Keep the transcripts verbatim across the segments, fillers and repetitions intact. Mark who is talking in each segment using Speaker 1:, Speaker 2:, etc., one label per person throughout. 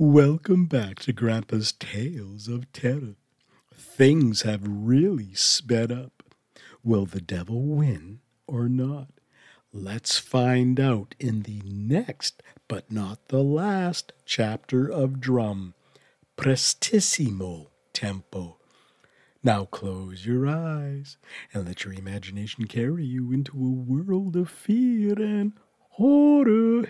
Speaker 1: Welcome back to Grandpa's Tales of Terror. Things have really sped up. Will the devil win or not? Let's find out in the next, but not the last, chapter of Drum. Prestissimo tempo. Now close your eyes and let your imagination carry you into a world of fear and horror.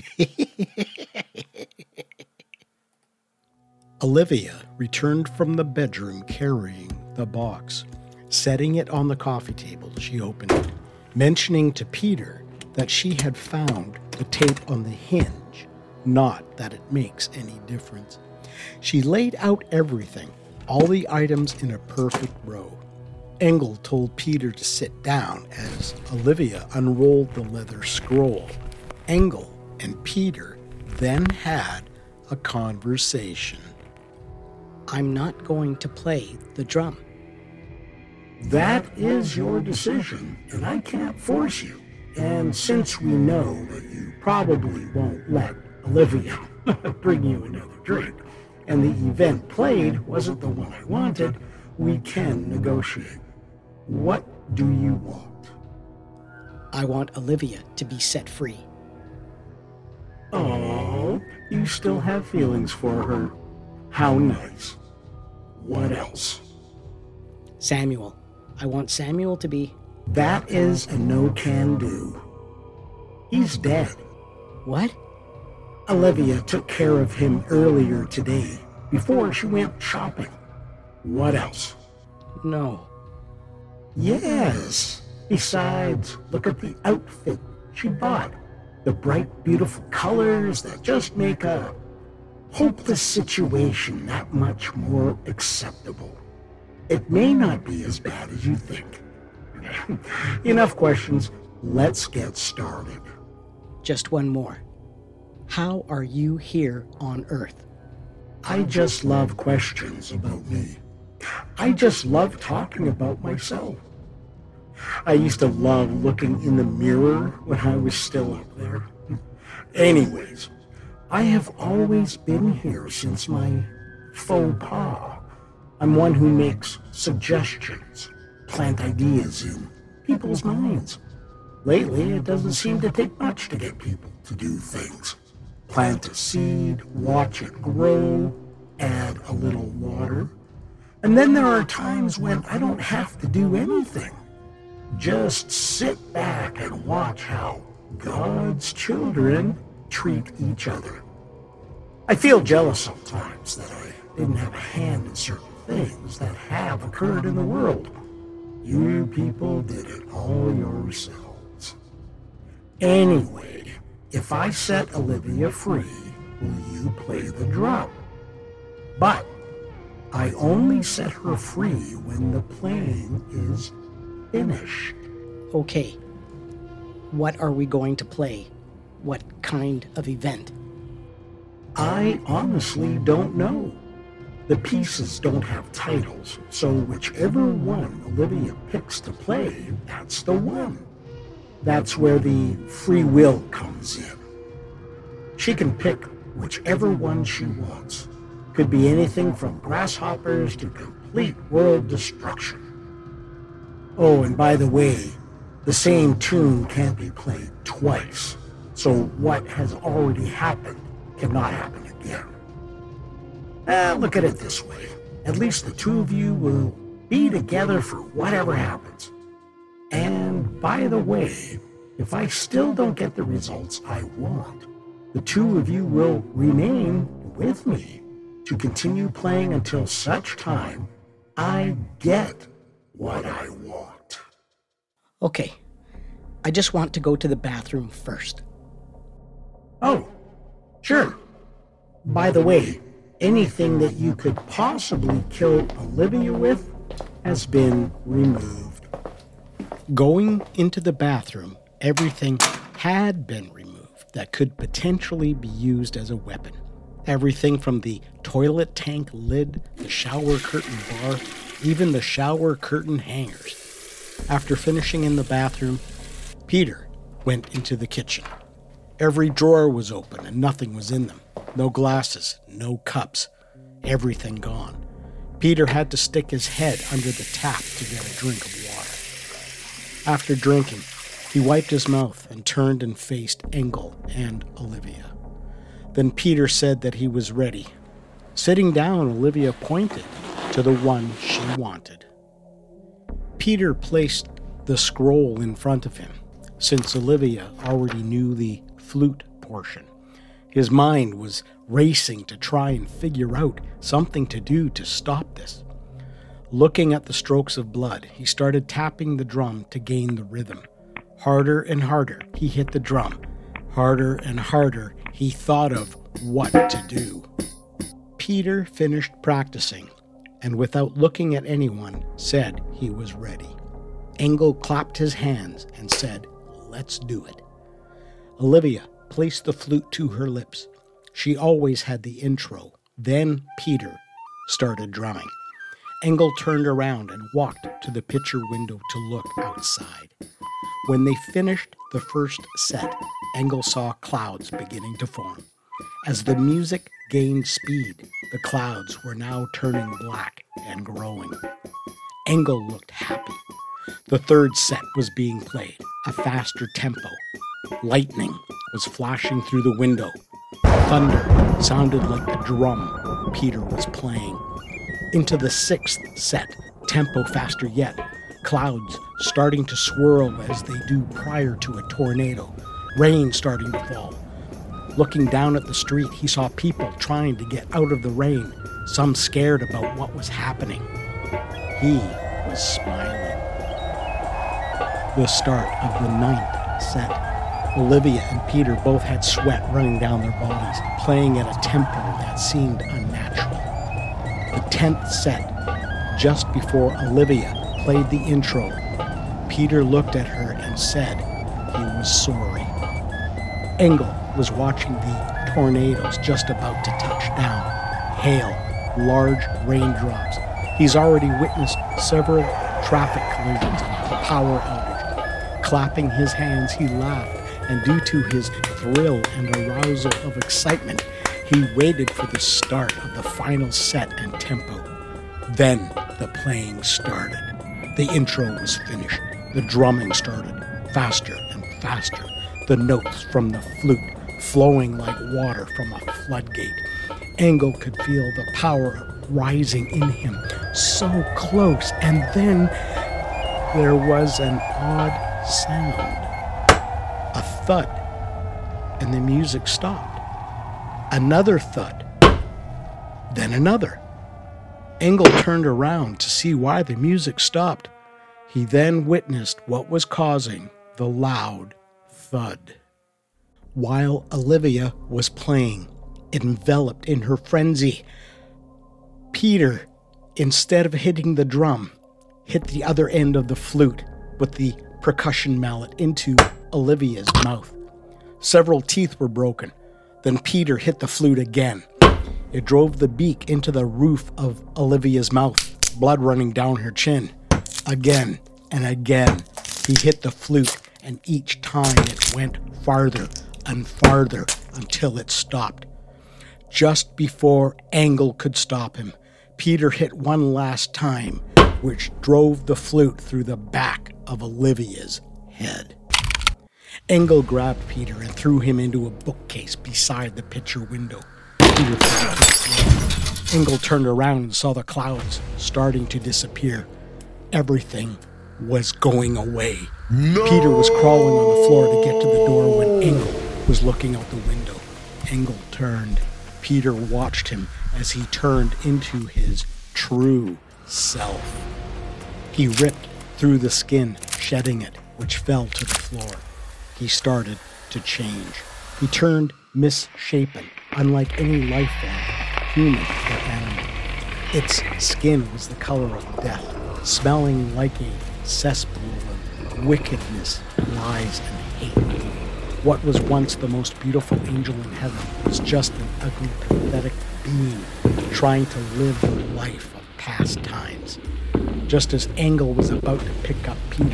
Speaker 1: Olivia returned from the bedroom carrying the box. Setting it on the coffee table, she opened it, mentioning to Peter that she had found the tape on the hinge, not that it makes any difference. She laid out everything, all the items in a perfect row. Engel told Peter to sit down as Olivia unrolled the leather scroll. Engel and Peter then had a conversation.
Speaker 2: I'm not going to play the drum.
Speaker 3: That is your decision, and I can't force you. And since we know that you probably won't let Olivia bring you another drink, and the event played wasn't the one I wanted, we can negotiate. What do you want?
Speaker 2: I want Olivia to be set free.
Speaker 3: Oh, you still have feelings for her. How nice. What else?
Speaker 2: Samuel. I want Samuel to be...
Speaker 3: That is a no-can-do. He's dead.
Speaker 2: What?
Speaker 3: Olivia took care of him earlier today, before she went shopping. What else?
Speaker 2: No.
Speaker 3: Yes. Besides, look at the outfit she bought. The bright, beautiful colors that just make a hopeless situation that much more acceptable. It may not be as bad as you think. Enough questions. Let's get started.
Speaker 2: Just one more. How are you here on Earth?
Speaker 3: I just love questions about me. I just love talking about myself. I used to love looking in the mirror when I was still up there. Anyways, I have always been here since my faux pas. I'm one who makes suggestions, plant ideas in people's minds. Lately, it doesn't seem to take much to get people to do things. Plant a seed, watch it grow, add a little water. And then there are times when I don't have to do anything. Just sit back and watch how God's children treat each other. I feel jealous sometimes that I didn't have a hand in certain things that have occurred in the world. You people did it all yourselves. Anyway, if I set Olivia free, will you play the drum? But I only set her free when the playing is finished.
Speaker 2: Okay. What are we going to play? What kind of event?
Speaker 3: I honestly don't know. The pieces don't have titles, so whichever one Olivia picks to play, that's the one. That's where the free will comes in. She can pick whichever one she wants. Could be anything from grasshoppers to complete world destruction. Oh, and by the way, the same tune can't be played twice, so what has already happened cannot happen again. Uh, look at it this way. At least the two of you will be together for whatever happens. And by the way, if I still don't get the results I want, the two of you will remain with me to continue playing until such time I get what I want.
Speaker 2: Okay. I just want to go to the bathroom first.
Speaker 3: Oh, sure. By the way, anything that you could possibly kill Olivia with has been removed.
Speaker 1: Going into the bathroom, everything had been removed that could potentially be used as a weapon. Everything from the toilet tank lid, the shower curtain bar, even the shower curtain hangers. After finishing in the bathroom, Peter went into the kitchen. Every drawer was open and nothing was in them. No glasses, no cups, everything gone. Peter had to stick his head under the tap to get a drink of water. After drinking, he wiped his mouth and turned and faced Engel and Olivia. Then Peter said that he was ready. Sitting down, Olivia pointed to the one she wanted. Peter placed the scroll in front of him, since Olivia already knew the flute portion. His mind was racing to try and figure out something to do to stop this. Looking at the strokes of blood, he started tapping the drum to gain the rhythm. Harder and harder, he hit the drum. Harder and harder, he thought of what to do. Peter finished practicing, and without looking at anyone, said he was ready. Engel clapped his hands and said, "Let's do it." Olivia placed the flute to her lips. She always had the intro. Then Peter started drumming. Engel turned around and walked to the picture window to look outside. When they finished the first set, Engel saw clouds beginning to form. As the music gained speed, the clouds were now turning black and growing. Engel looked happy. The third set was being played, a faster tempo. Lightning was flashing through the window. Thunder sounded like the drum Peter was playing. Into the sixth set, tempo faster yet. Clouds starting to swirl as they do prior to a tornado. Rain starting to fall. Looking down at the street, he saw people trying to get out of the rain, some scared about what was happening. He was smiling. The start of the ninth set. Olivia and Peter both had sweat running down their bodies, playing at a tempo that seemed unnatural. The tenth set, just before Olivia played the intro, Peter looked at her and said he was sorry. Engel was watching the tornadoes just about to touch down. Hail, large raindrops. He's already witnessed several traffic collisions and a power outage. Clapping his hands, he laughed, and due to his thrill and arousal of excitement, he waited for the start of the final set and tempo. Then the playing started. The intro was finished. The drumming started, faster and faster. The notes from the flute flowing like water from a floodgate. Engel could feel the power rising in him, so close, and then there was an odd sound. A thud, and the music stopped. Another thud, then another. Engel turned around to see why the music stopped. He then witnessed what was causing the loud thud. While Olivia was playing, enveloped in her frenzy, Peter, instead of hitting the drum, hit the other end of the flute with the percussion mallet into Olivia's mouth. Several teeth were broken. Then Peter hit the flute again. It drove the beak into the roof of Olivia's mouth, blood running down her chin. Again and again, he hit the flute, and each time it went farther and farther until it stopped. Just before Engel could stop him, Peter hit one last time, which drove the flute through the back of Olivia's head. Engel grabbed Peter and threw him into a bookcase beside the picture window. Peter fell to the floor. Engel turned around and saw the clouds starting to disappear. Everything was going away. No! Peter was crawling on the floor to get to the door when Engel was looking out the window. Engel turned. Peter watched him as he turned into his true self. He ripped through the skin, shedding it, which fell to the floor. He started to change. He turned misshapen, unlike any life form, human or animal. Its skin was the color of death, smelling like a cesspool of wickedness, lies, and hate. What was once the most beautiful angel in heaven was just an ugly, pathetic being trying to live the life of past times. Just as Engel was about to pick up Peter,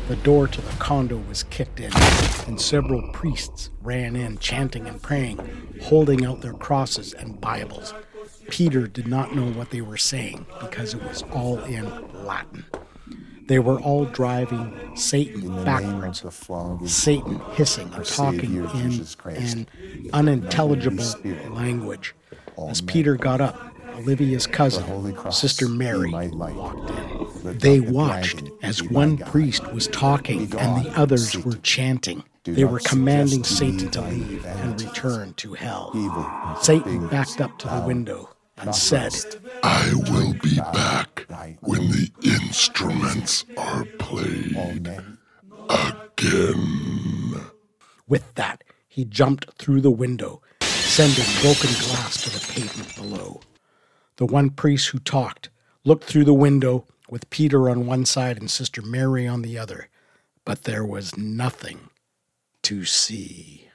Speaker 1: The door to the condo was kicked in, and several priests ran in, chanting and praying, holding out their crosses and Bibles. Peter did not know what they were saying because it was all in Latin. They were all driving Satan backwards, Satan hissing and talking in an unintelligible language. As Peter got up, Olivia's cousin, Sister Mary, walked in. They watched as one priest was talking and the others were chanting. They were commanding Satan to leave and return to hell. Satan backed up to the window and said,
Speaker 4: I will be back when the instruments are played again.
Speaker 1: With that, he jumped through the window, sending broken glass to the pavement below. The one priest who talked looked through the window with Peter on one side and Sister Mary on the other, but there was nothing to see.